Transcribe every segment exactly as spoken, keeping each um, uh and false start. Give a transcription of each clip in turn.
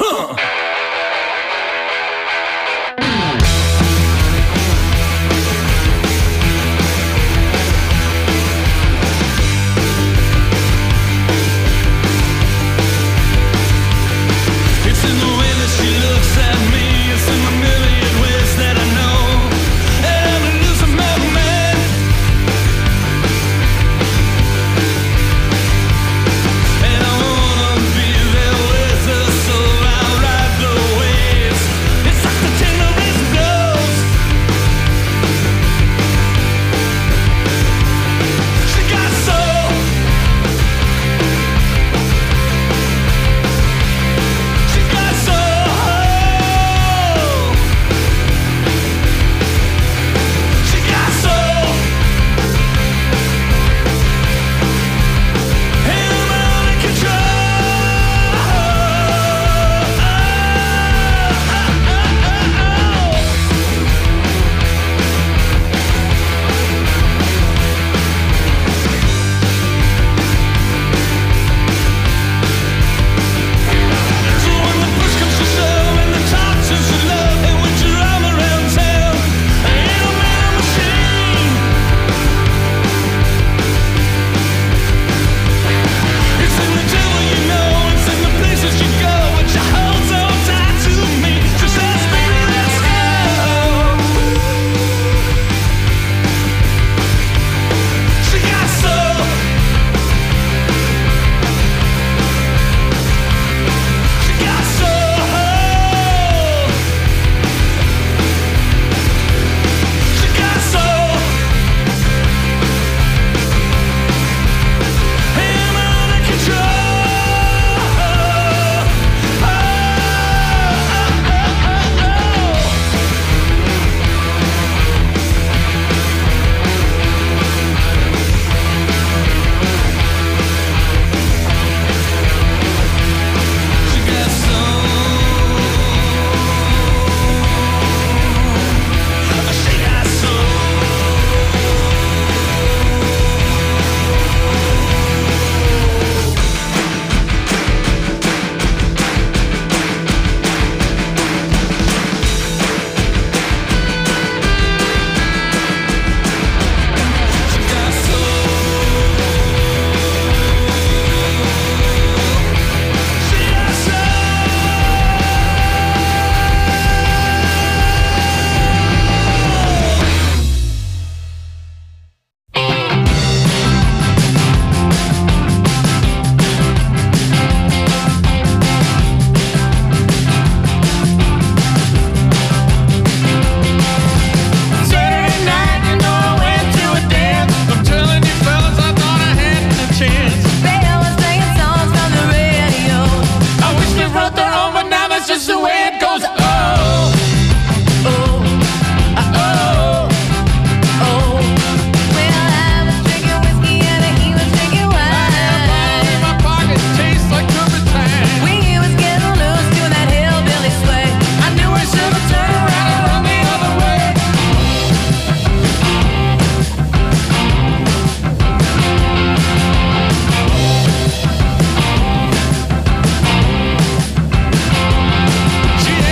She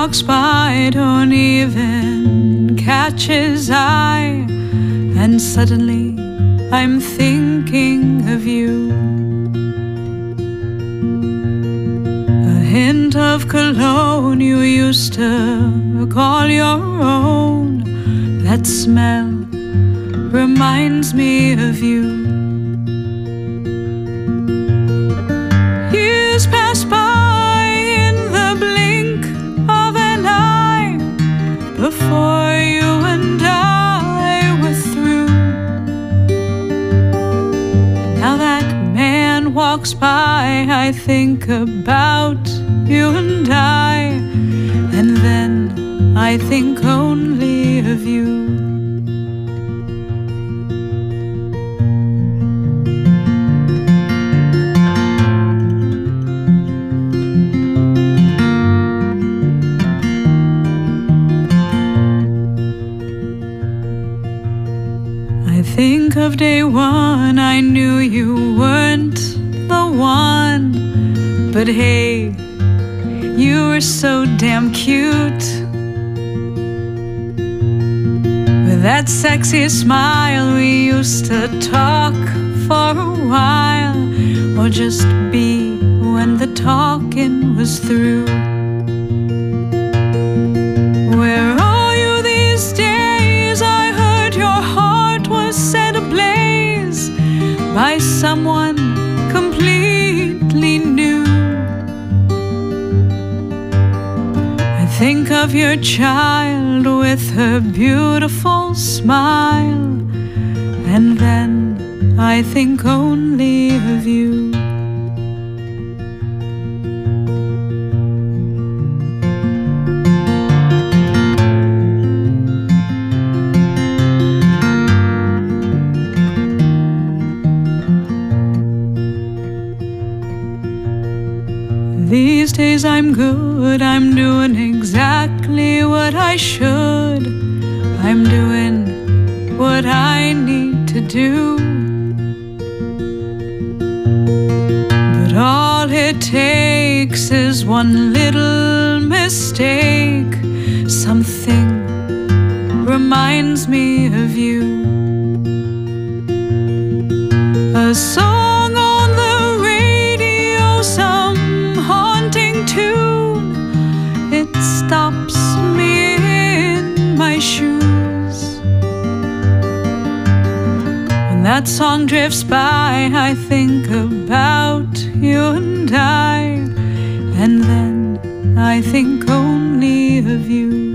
walks by, don't even catch his eye, and suddenly I'm thinking of you. A hint of cologne you used to call your own, that smell reminds me of you. Years pass by in the blink of an eye, before you and I were through. Now that man walks by, I think about you and I, and then I think only of you. Think of day one, I knew you weren't the one, but hey, you were so damn cute. With that sexy smile, we used to talk for a while, or just be when the talking was through. Where are you these days? I heard your heart was set ablaze by someone completely new. I think of your child with her beautiful smile, and then I think only of you. These days I'm good, I'm doing exactly what I should. I'm doing what I need to do. But all it takes is one little mistake. Something reminds me of you. A song on the radio, some haunting tune, it stops me in my shoes. When that song drifts by, I think about you and I, and then I think only of you.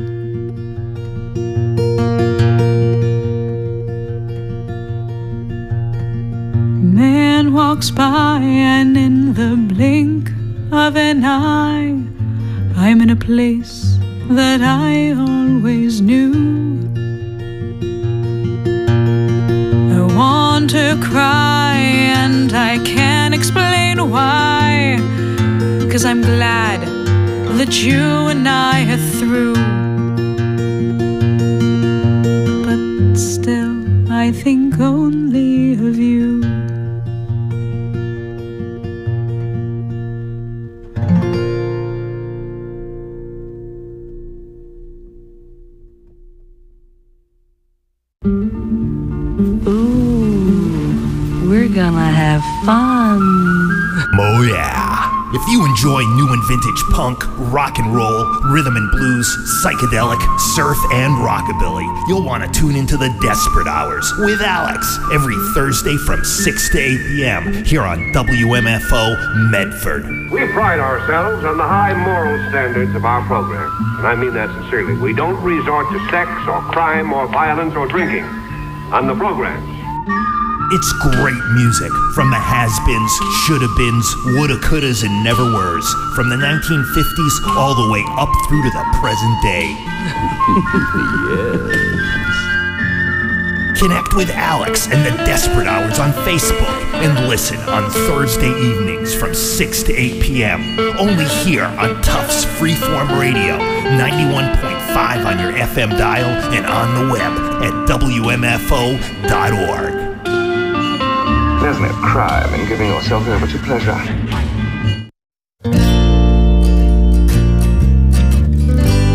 Man walks by, and in the blink of an eye, I'm in a place that I always knew. I want to cry and I can't explain why, 'cause I'm glad that you and I are through. But still I think only of you. Gonna have fun. Oh yeah. If you enjoy new and vintage punk, rock and roll, rhythm and blues, psychedelic, surf, and rockabilly, you'll want to tune into the Desperate Hours with Alex every Thursday from six to eight p.m. here on W M F O Medford. We pride ourselves on the high moral standards of our program, and I mean that sincerely. We don't resort to sex or crime or violence or drinking on the programs. It's great music from the has-beens, shoulda-beens, woulda, couldas, and never-weres, from the nineteen fifties all the way up through to the present day. Yes. Connect with Alex and the Desperate Hours on Facebook and listen on Thursday evenings from six to eight p.m. only here on Tufts Freeform Radio, ninety-one point five on your F M dial and on the web at W M F O dot org. There's no crime in giving yourself over to pleasure.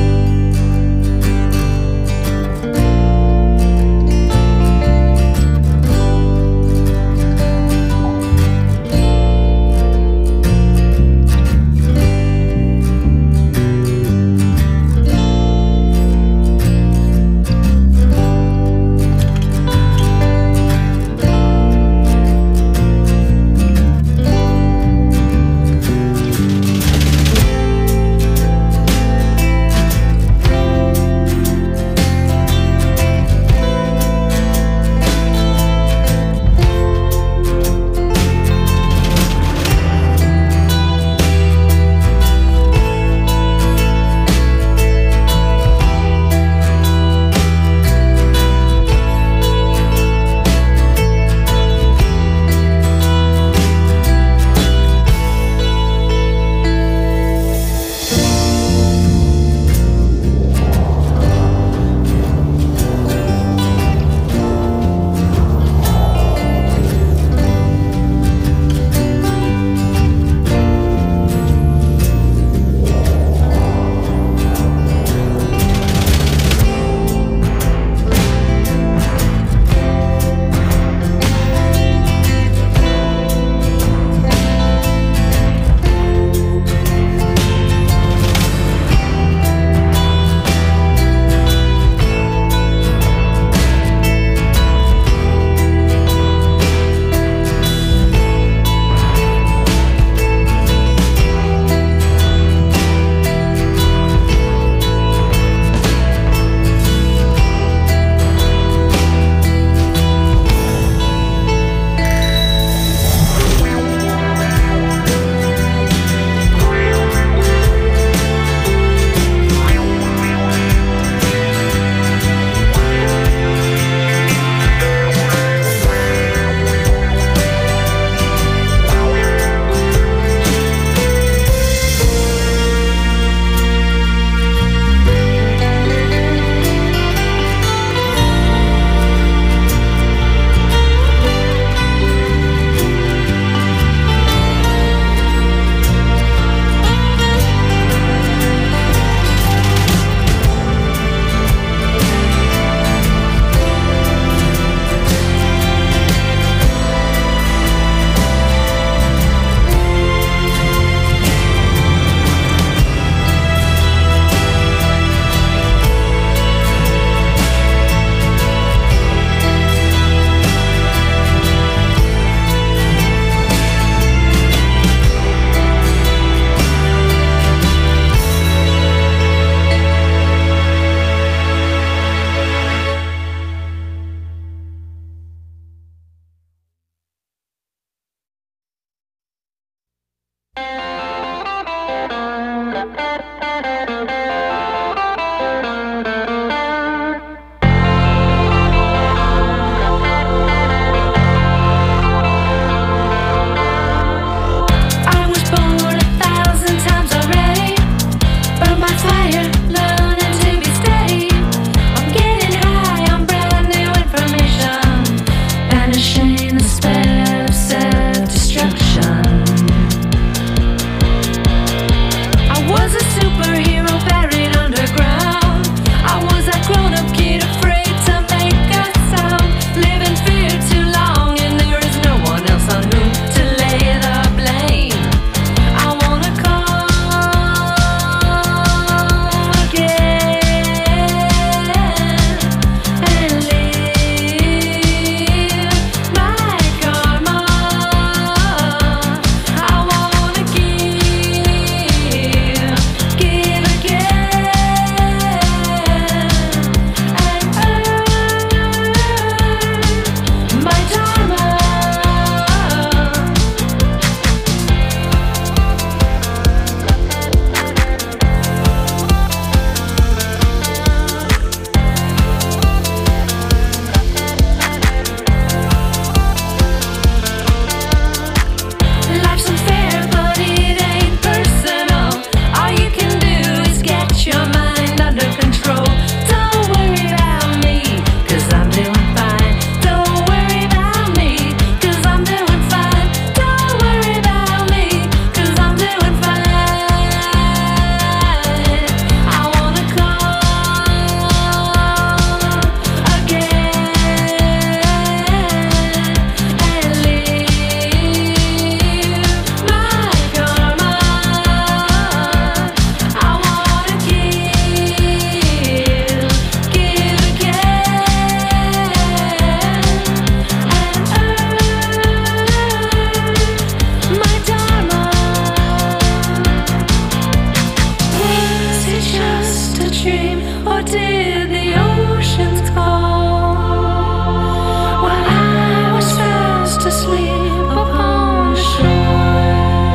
stream, or did the oceans call? While I was fast asleep upon the shore,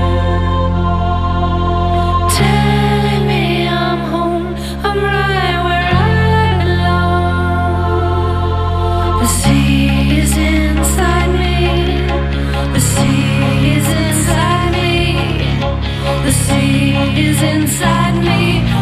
telling me I'm home, I'm right where I belong. The sea is inside me, the sea is inside me, the sea is inside me.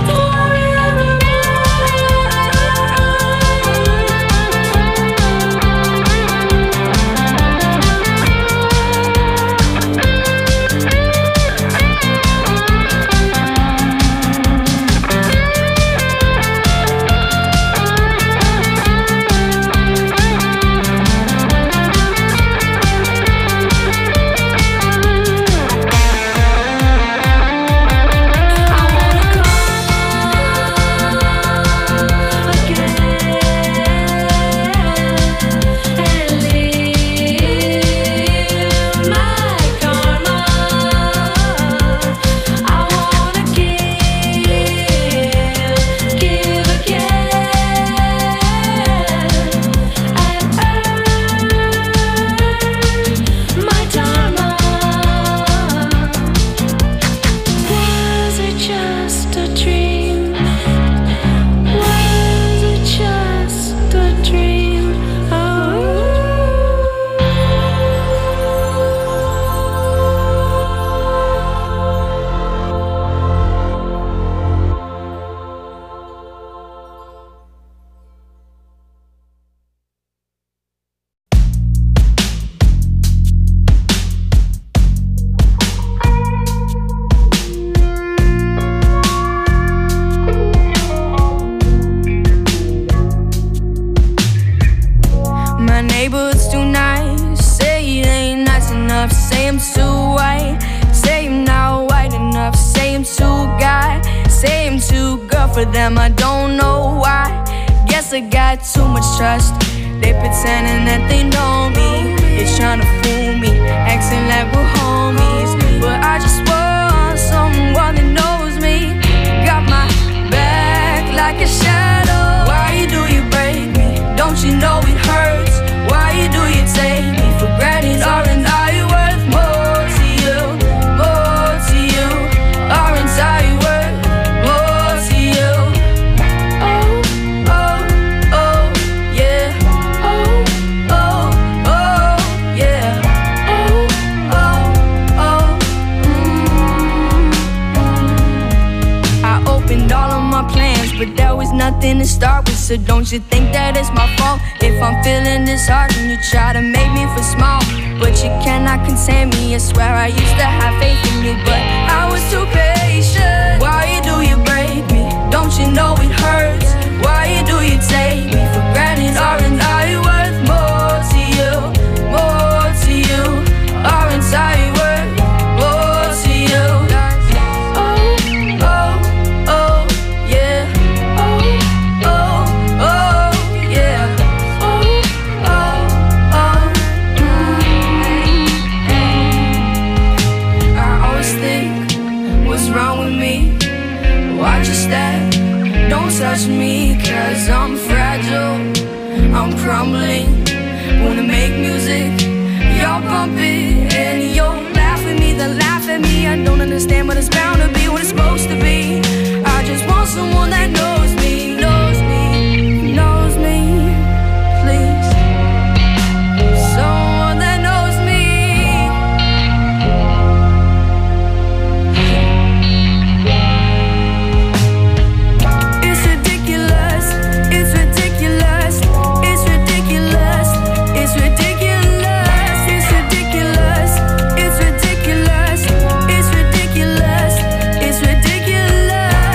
For them, I don't know why. Guess I got too much trust. They pretending that they know me. They're trying to fool me, acting like we're homies. But I just want someone that knows me, got my back like a shadow. Why do you break me? Don't you know it hurts? Why do you take me for granted? Aren't I worth more to you? More to you? Aren't I worth more to you? Oh, oh, oh, yeah. Oh, oh, oh, yeah. Oh, oh, oh, mm. I opened all of my plans, but there was nothing to start with. So don't you think that it's my fault if I'm feeling disheartened? You try to make me feel small, but you cannot contain me. I swear I used to have faith in you, but I was too patient. Why do you break me? Don't you know it hurts? Why do you take me for granted? Aren't I worth more to you? More to you? Aren't I worth more to you? Oh, oh, oh, yeah. Oh, oh, oh, yeah. Oh, oh, oh, mm. I always think, what's wrong with me? Watch your step, don't touch me, cause I'm fragile, I'm crumbling. Wanna make music, y'all bump it, and you'll laugh at me, then laugh at me. I don't understand, but it's bound to be what it's supposed to be. I just want someone that knows me, knows me, knows me, please. Someone that knows me. It's ridiculous, it's ridiculous, it's ridiculous, it's ridiculous, it's ridiculous, it's ridiculous, it's ridiculous, it's ridiculous.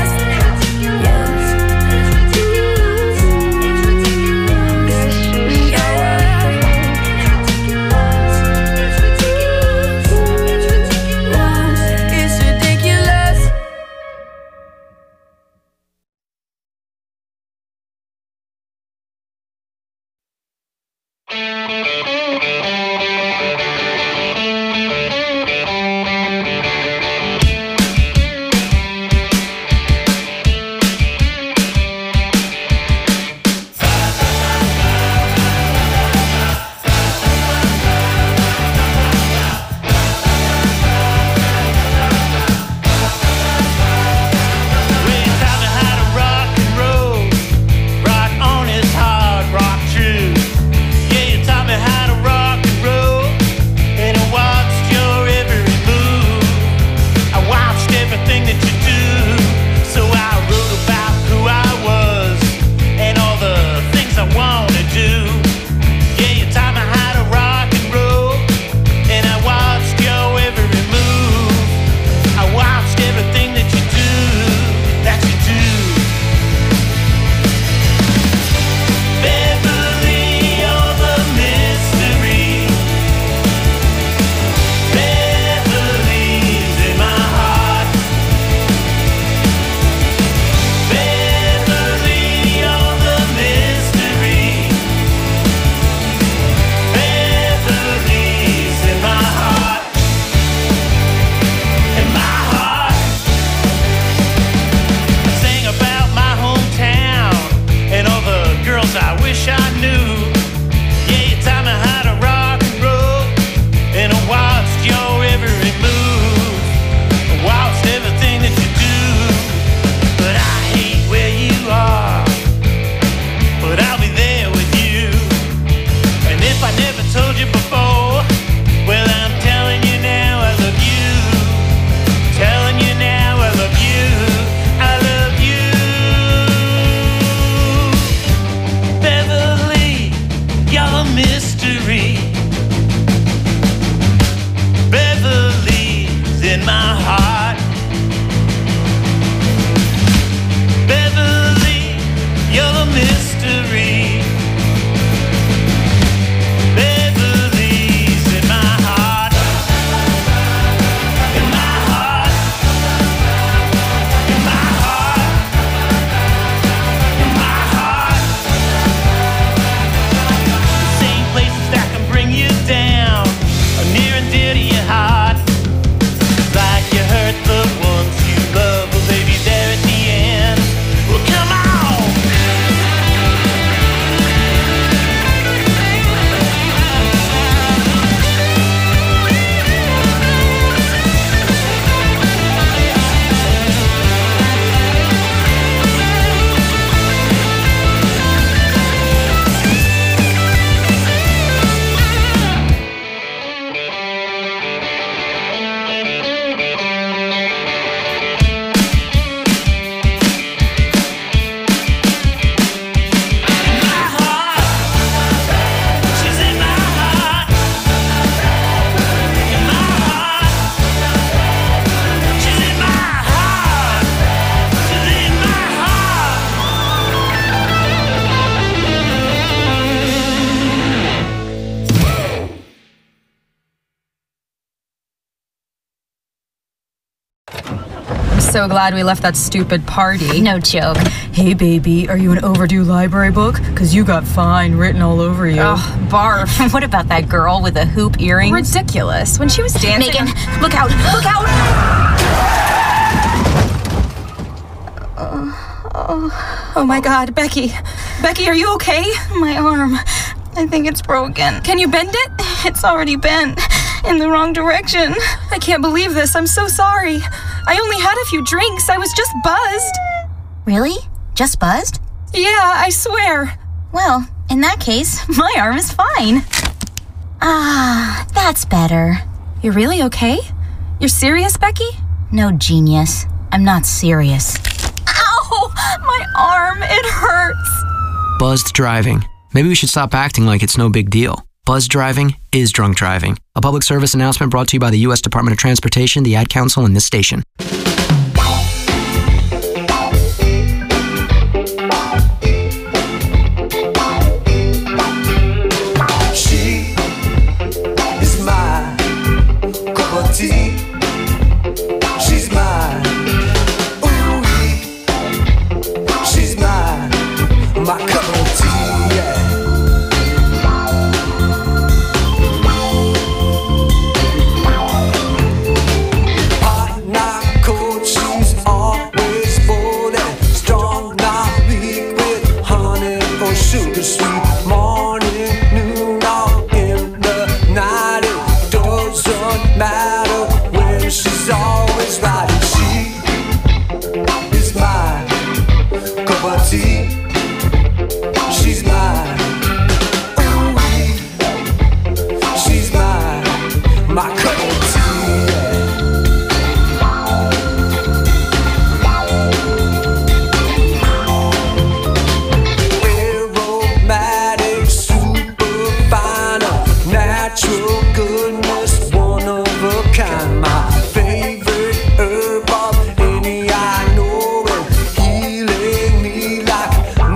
so glad we left that stupid party. No joke. Hey, baby, are you an overdue library book? Because you got fine written all over you. Ugh, barf. What about that girl with the hoop earrings? Ridiculous. When she was dancing... Megan, look out! Look out! Oh, oh, oh my God, Becky. Becky, are you okay? My arm. I think it's broken. Can you bend it? It's already bent. In the wrong direction. I can't believe this. I'm so sorry. I only had a few drinks. I was just buzzed. Really? Just buzzed? Yeah, I swear. Well, in that case, my arm is fine. Ah, that's better. You're really okay? You're serious, Becky? No, genius. I'm not serious. Ow! My arm, it hurts. Buzzed driving. Maybe we should stop acting like it's no big deal. Buzzed driving is drunk driving. A public service announcement brought to you by the U S Department of Transportation, the Ad Council, and this station. She is my cup of tea. She's mine. Ooh, she's mine. My cup of tea, yeah. Sugar sweet morning, noon, or in the night. It doesn't matter when she's always right. And she is my cup of tea. She's mine. Ooh, she's mine. My cup of tea. Natural goodness, one of a kind. My favorite herb of any I know, and healing me like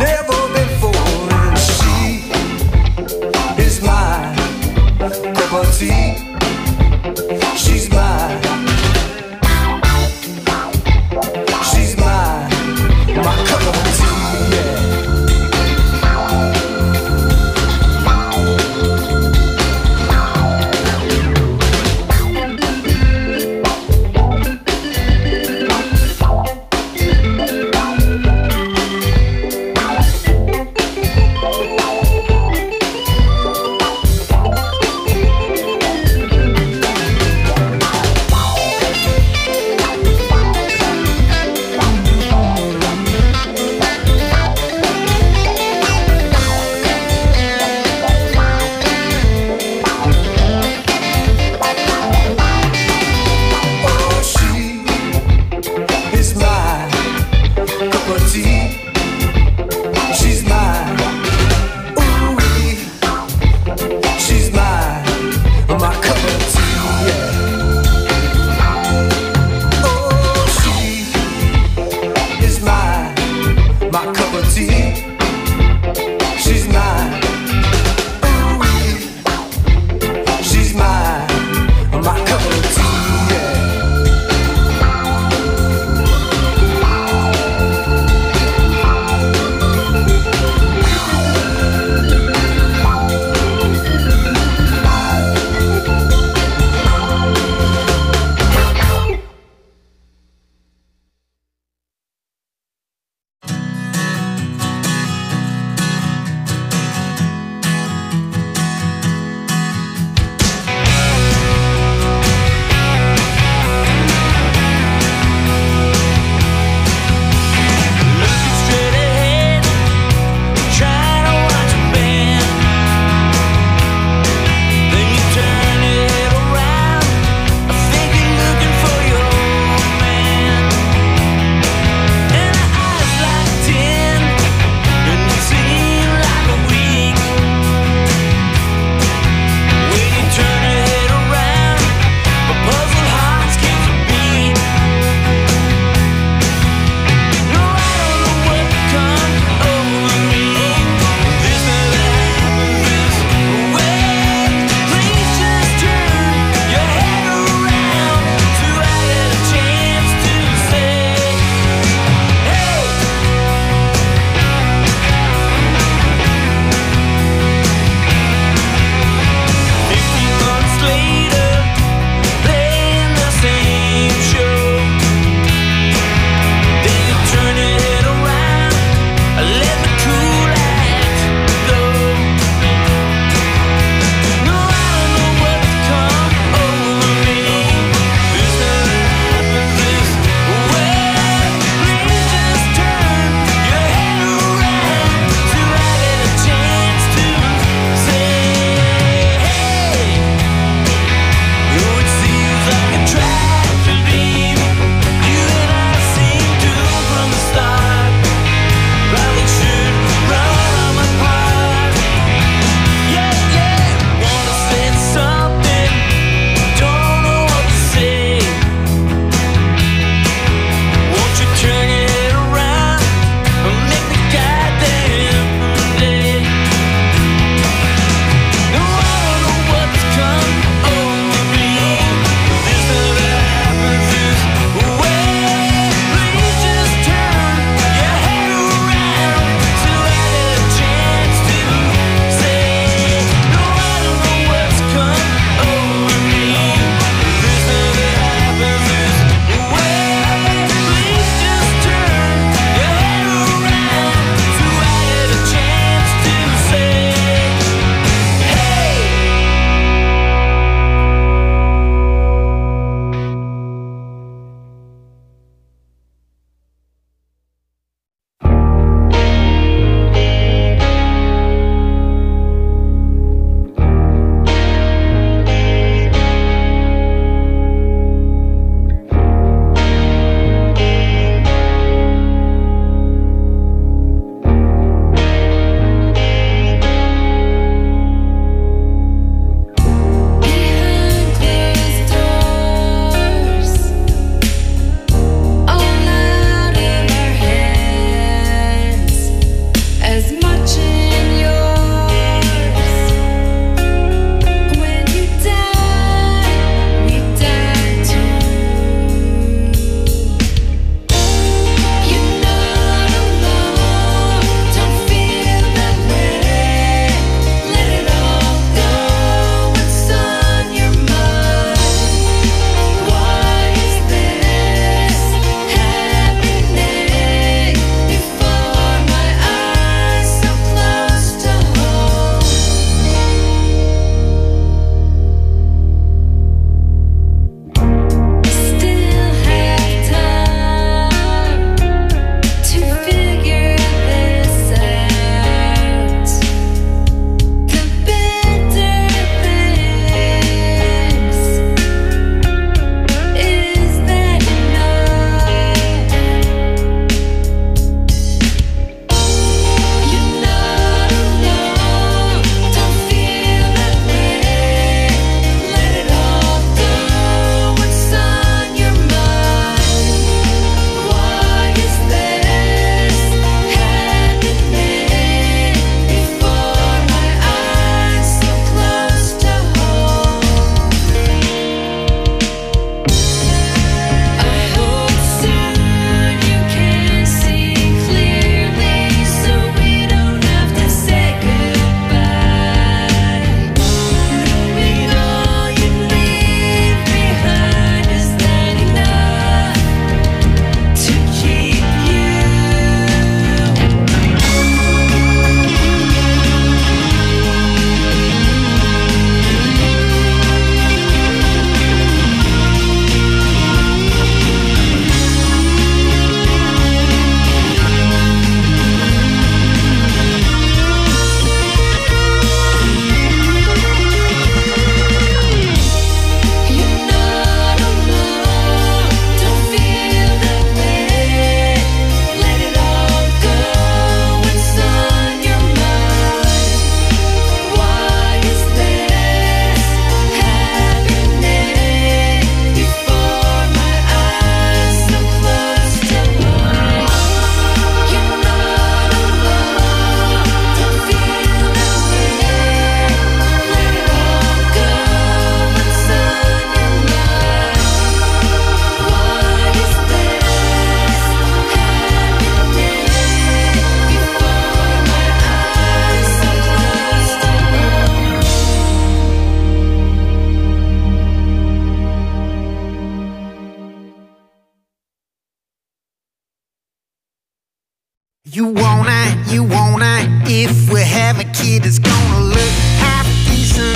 You wanna, you wanna, if we have a kid that's gonna look half decent,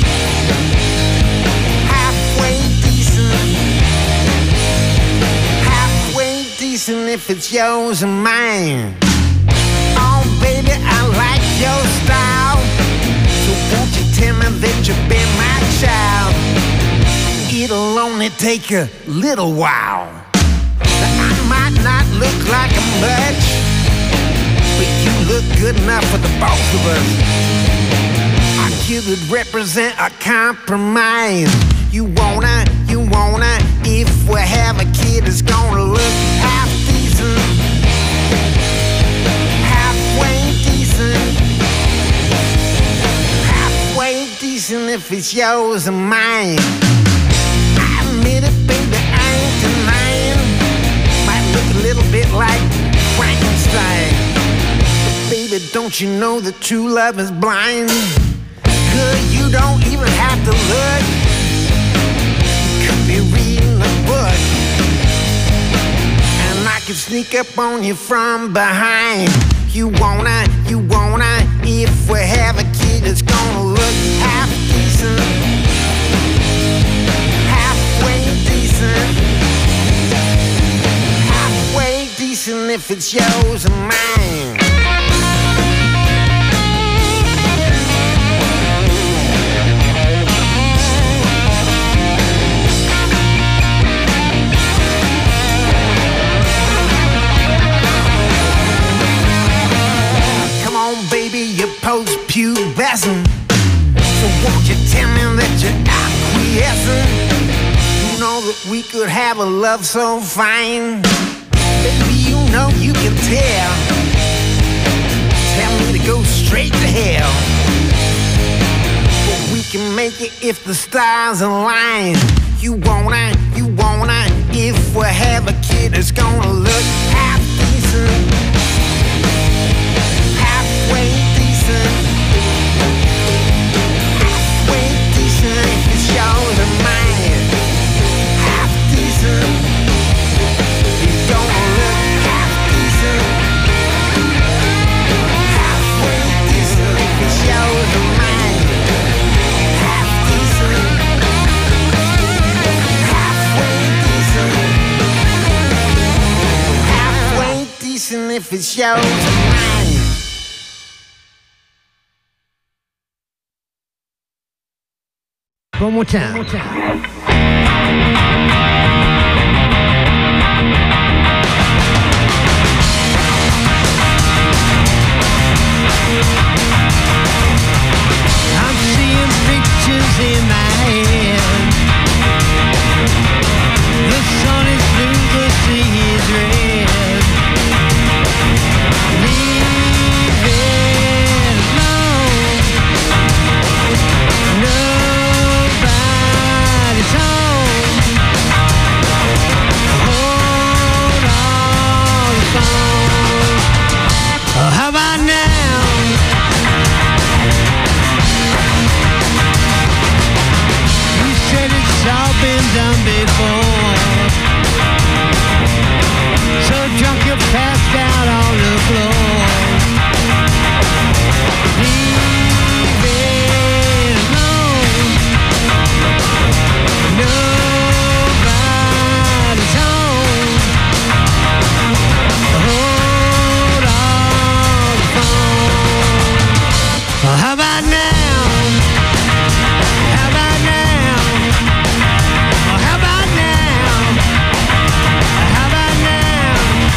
halfway decent, halfway decent if it's yours and mine. Oh baby, I like your style, so won't you tell me that you'll be my child? It'll only take a little while. I might not look like a much, but you look good enough for the both of us. Our kid would represent a compromise. You wanna, you wanna, if we have a kid that's gonna look half decent, halfway decent, halfway decent if it's yours and mine. I admit it, baby, I ain't denying. Might look a little bit like Frankenstein. Baby, don't you know that true love is blind? Good, you don't even have to look. You could be reading a book, and I could sneak up on you from behind. You wanna, you wanna, if we have a kid that's gonna look half decent, halfway decent, halfway decent if it's yours and mine. Post-pubescent, so won't you tell me that you're acquiescent? You know that we could have a love so fine. Baby, you know you can tell. Tell me to go straight to hell, but we can make it if the stars align. You wanna, you wanna, if we have a kid that's gonna look half decent, halfway decent, halfway decent if it's yours and mine. Half decent, he's gonna look half decent, halfway decent if it's yours and mine. Half decent, halfway decent, halfway decent if it's yours and mine. One more time. One more time. I'm seeing pictures in my head. The sun is blue, the sea is red. Leave it alone. No. How about now? You said it's all been done before. So drunk you passed out on the floor. Leave it alone. Nobody's home. Hold on the phone. How about now? How about now? How about now? How about now?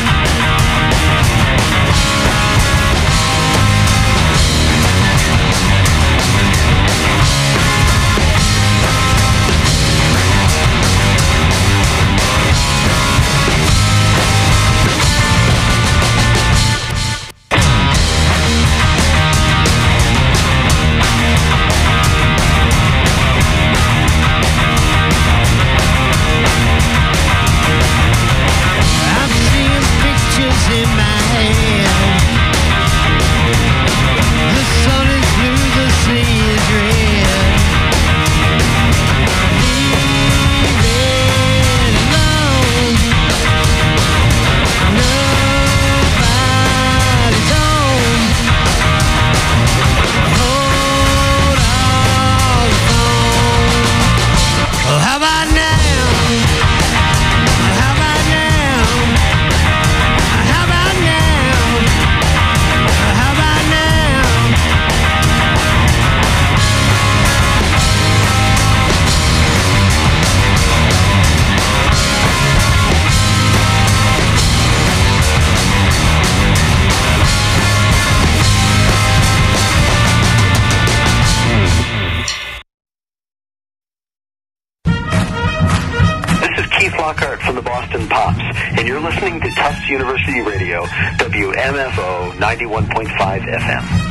I'm seeing pictures in my head. The sun is blue, the sea is red. Leave it alone. Nobody's and Pops, and you're listening to Tufts University Radio, W M F O ninety-one point five F M.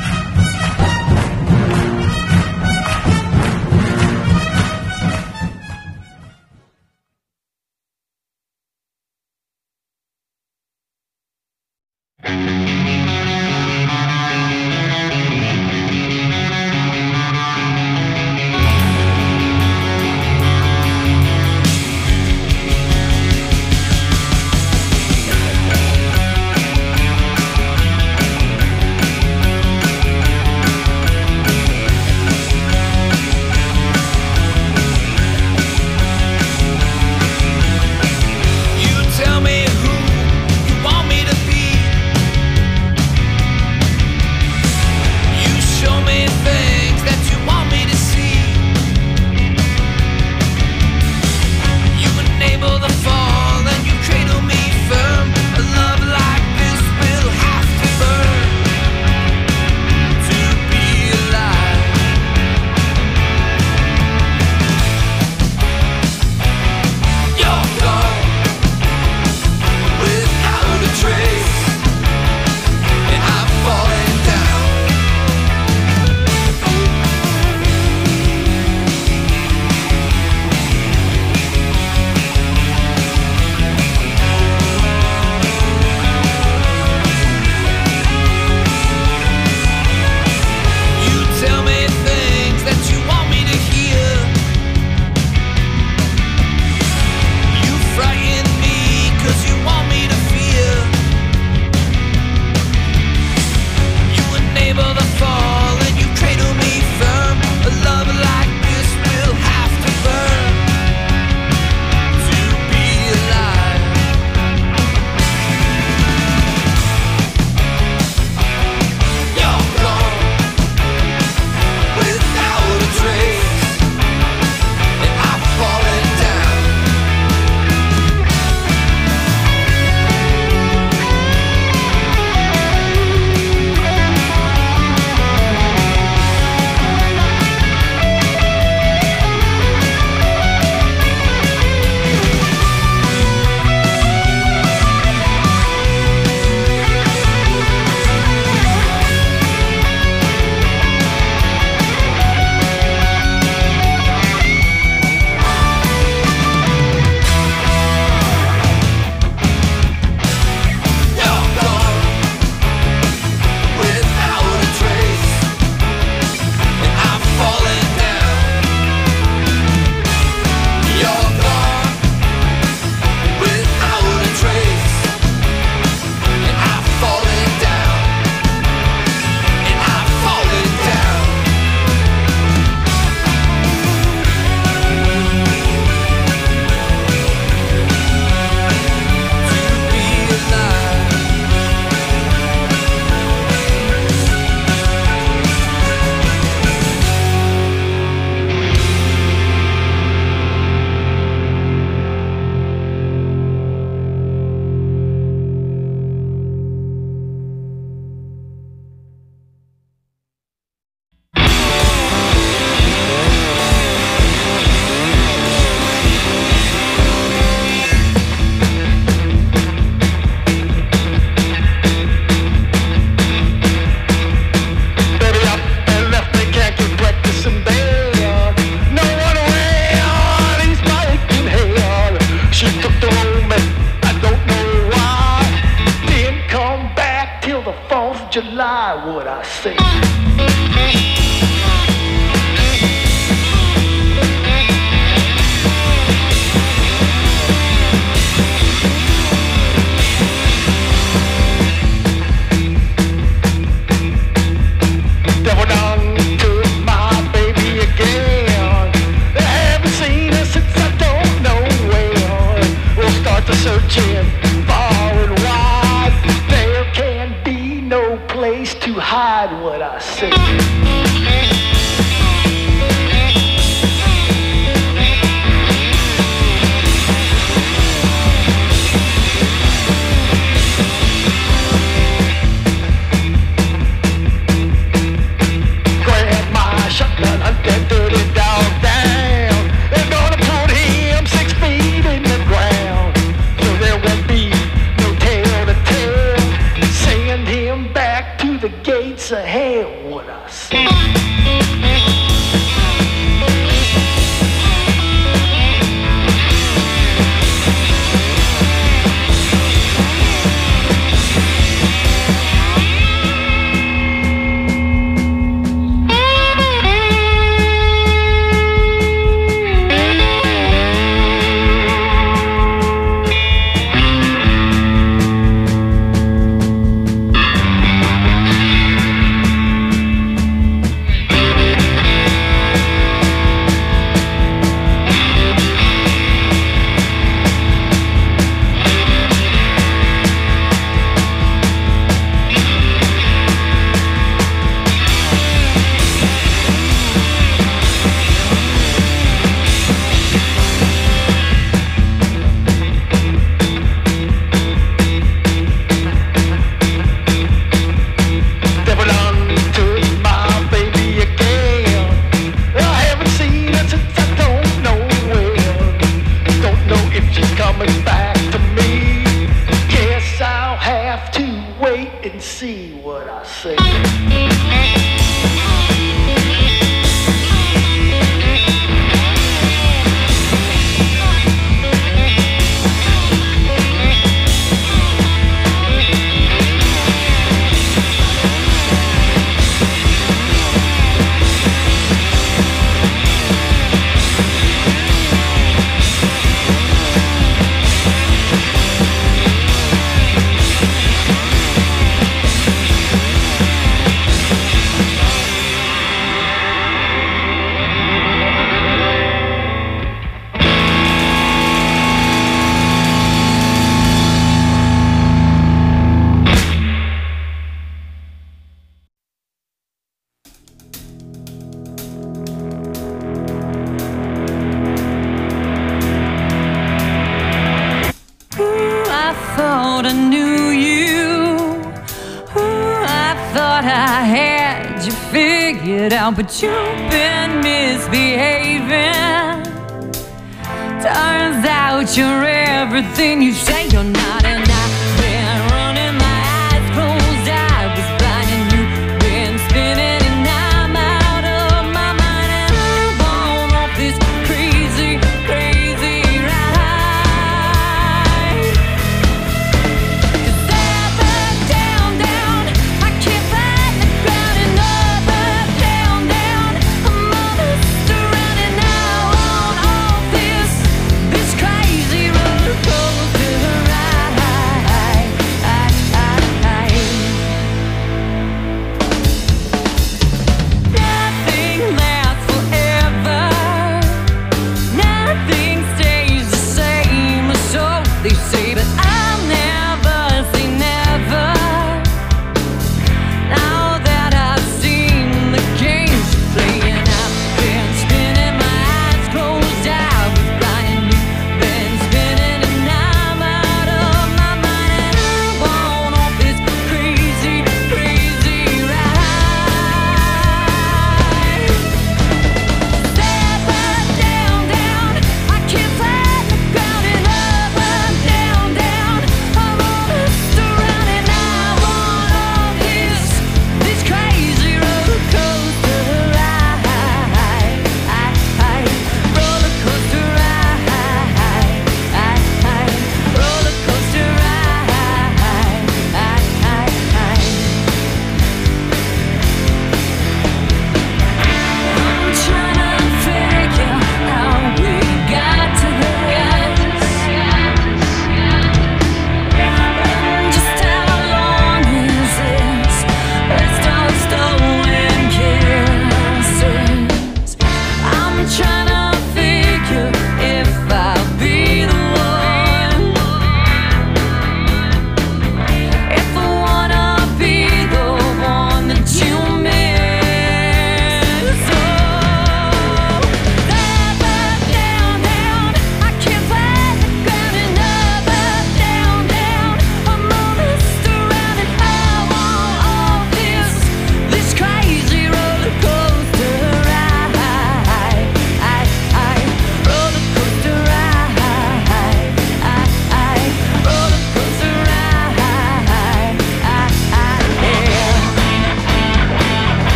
gates of hell, what I say. thought I knew you. Ooh, I thought I had you figured out, but you've been misbehaving. Turns out you're everything you say you're not.